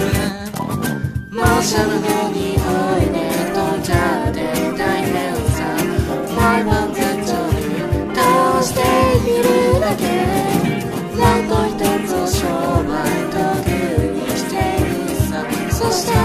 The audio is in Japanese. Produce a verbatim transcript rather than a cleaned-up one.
マーシャルの匂いで飛んじゃって大変さ毎晩絶頂に倒しているだけなんと一つを商売道具にしているさそして